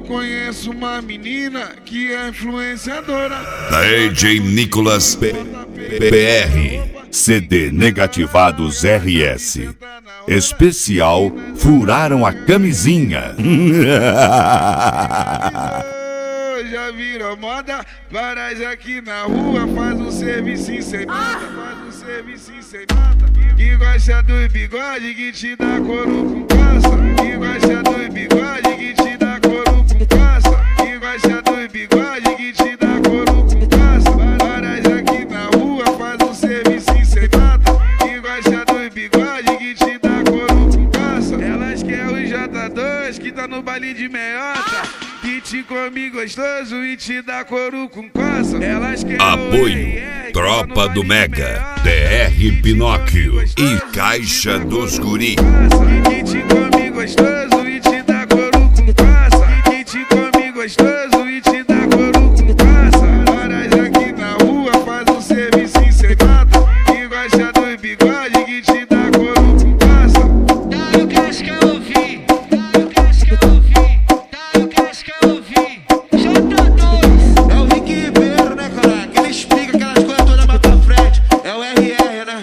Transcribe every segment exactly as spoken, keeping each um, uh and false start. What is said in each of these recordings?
conheço uma menina que é influenciadora. D J Nicolas P R, C D Negativados R S. Especial Furaram a Camisinha. Já virou moda, varas aqui na rua, faz um serviço sem nada, faz um serviço sem nada. Que gosta do bigode que te dá couro com caça, que gosta do bigode que te dá couro com caça, que gosta do bigode que te dá couro com caça. Varas aqui na rua, faz um serviço sem nada, que gosta do bigode que te dá couro com caça. Elas querem o J dois que tá no baile de meiota, que te come gostoso e te dá couro com coça. Elas querem apoio Tropa do Mega, D R Pinóquio e Caixa dos Guri. Que te come gostoso e te dá couro com coça. Que te come gostoso e te dá couro com coça. Varas aqui na rua, faz um serviço sem nada, que gosta do bigode que te dá couro com coça. Dá o cash que eu ouvi, dá o cash que eu ouvi, dá o cash que eu ouvi. J dois é o Rick Ribeiro, né, cara? Que ele explica aquelas coisas todas mais pra frente. É o R R, né?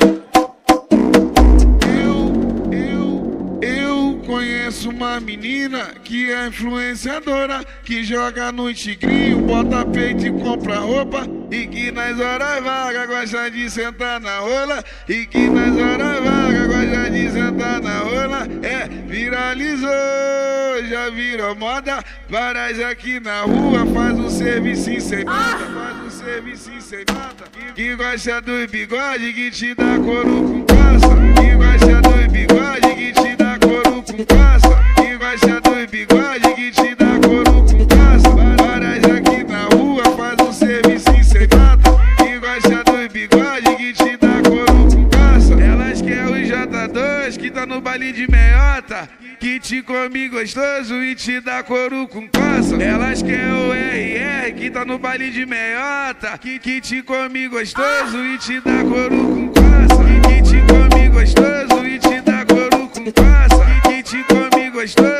Eu, eu, eu conheço uma menina que é influenciadora, que joga no tigrinho, bota peito e compra roupa, e que nas horas vagas gosta de sentar na rola, e que nas horas vagas gosta de sentar na rola. É, viralizou, já virou moda, varas aqui na rua, faz um serviço sem nada, faz um serviço sem nada. Que gosta do bigode que te dá couro com caça, que gosta do bigode que te dá couro com caça, que gosta do bigode que te dá couro com caça. Varas aqui na rua, faz um serviço sem nada, que gosta do bigode que te dá couro com caça. Elas querem o J dois que tá no baile de meiota, que te come gostoso e te dá couro com coça. Elas querem o R R que tá no baile de meiota, que, que te come gostoso e te dá couro com coça. Que te come gostoso e te dá couro com coça. Que te come gostoso